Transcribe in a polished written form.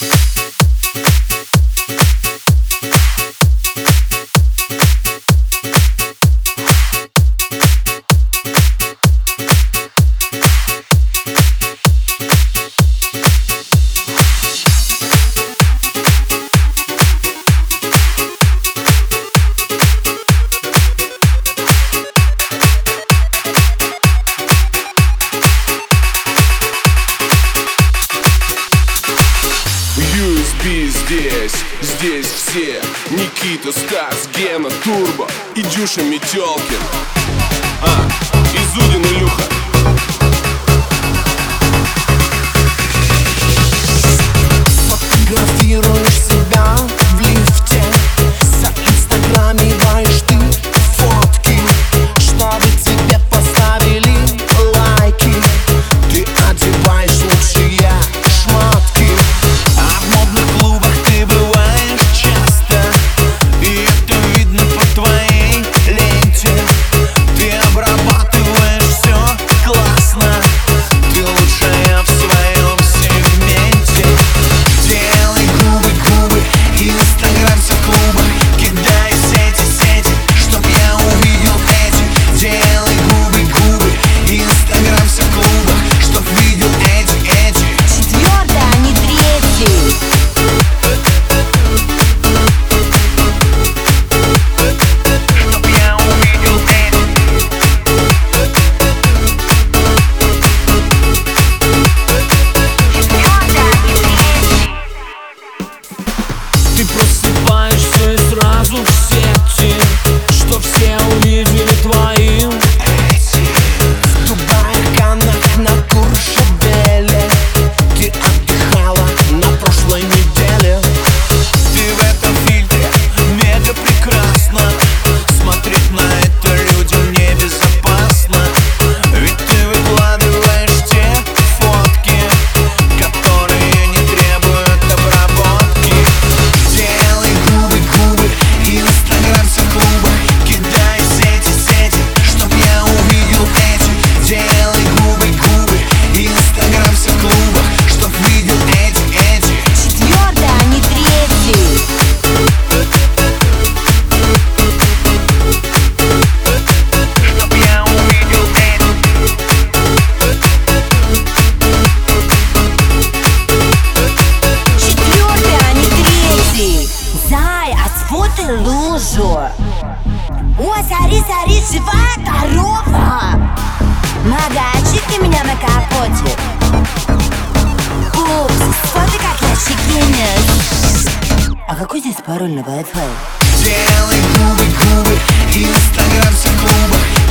Здесь все: Никита, Стас, Гена, Турбо и Дюша Метелкин. И Зудин Илюха. Фотографируешь себя в лифте, заинстаграмиваешь ты фотки, чтобы тебе поставили лайки. Ты одеваешь лучшие шмотки, а в модных клубах ты бываешь часто, и это видно по твоей ленте. Ты обрабатываешь все классно, ты лучшая в своем сегменте. Делай губы, Инстаграм все в клубах, кидай сети, чтоб я увидел эти. Делай губы, Инстаграм все в клубах, чтоб видел эти. Четвертый, а не третий. Чтоб я увидел эти. Ты просыпаешься и сразу в сети, что все увидели твоим эти. В Дубае, Каннах, на Куршабеле ты отдыхала на прошлой неделе. Ты в этом фильтре мега прекрасна, смотреть на это людям небезопасно. Ведь ты выкладываешь те фотки, которые не требуют обработки. Делай губы, Инстаграм все в клубах, кидай сети, чтоб я увидел эти. Делай губы, Инстаграм все в клубах, чтоб видел эти. Четвертый, а не третий. Чтоб я увидел эти. Четвертый, а не третий. Зай, а сфотай лужу. О, сори, живая корова. Мага, очисти меня на капоте. Упс, сфотай, как я чекинюсь. А какой здесь пароль на Wi-Fi? Делай губы, Инстаграм все в клубах,